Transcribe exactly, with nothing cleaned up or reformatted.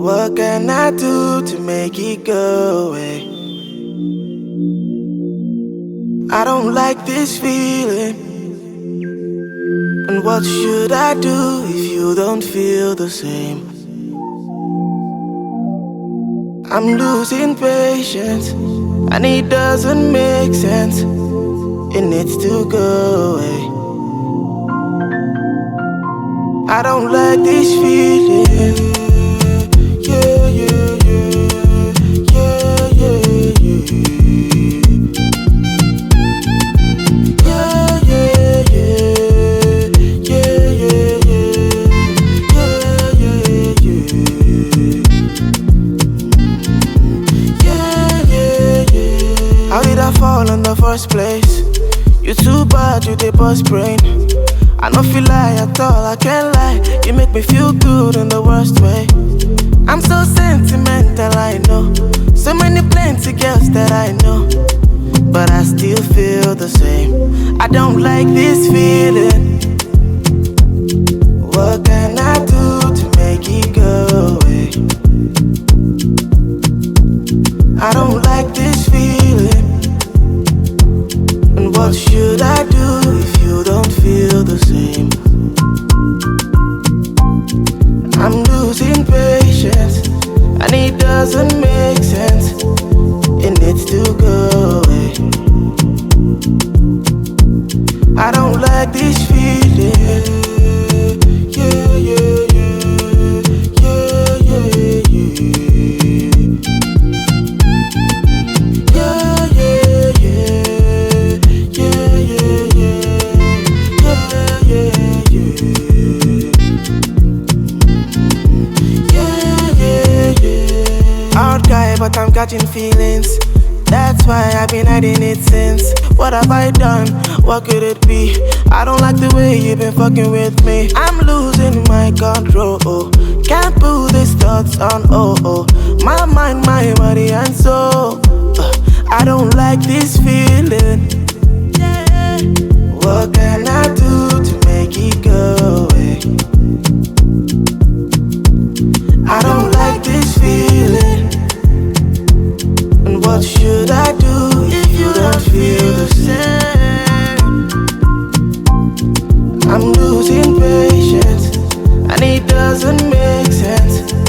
What can I do to make it go away? I don't like this feeling. And what should I do if you don't feel the same? I'm losing patience, and it doesn't make sense. It needs to go away. I don't like this feeling. Yeah, yeah, yeah, yeah, yeah, yeah. Yeah, yeah, yeah, yeah, yeah, yeah, yeah, yeah, yeah, yeah. How did I fall in the first place? You too bad, you the boss brain. I don't feel lie at all, I can't lie. You make me feel good in the worst way. I'm so sentimental, I know. So many plenty girls that I know, but I still feel the same. I don't like this feeling. What can I do to make it go away? I don't like this feeling. And what should I do if you don't feel the same? I'm losing patience, and it doesn't make sense. It needs to go away. I don't like this feeling. Yeah, yeah, yeah, yeah, yeah, yeah. Yeah, yeah, yeah, yeah, yeah, yeah, yeah, yeah, yeah, yeah. Out guy, but I'm catching feelings. That's why I've been hiding it since. What have I done? What could it be? I don't like the way you've been fucking with me. I'm losing my control. Can't put these thoughts on. Oh oh, my mind, my body and soul. Uh, I don't like this feeling. Yeah. What can I do to make it go away? I don't like this feeling. And what should I do if you don't feel the same? I'm losing patience, and it doesn't make sense.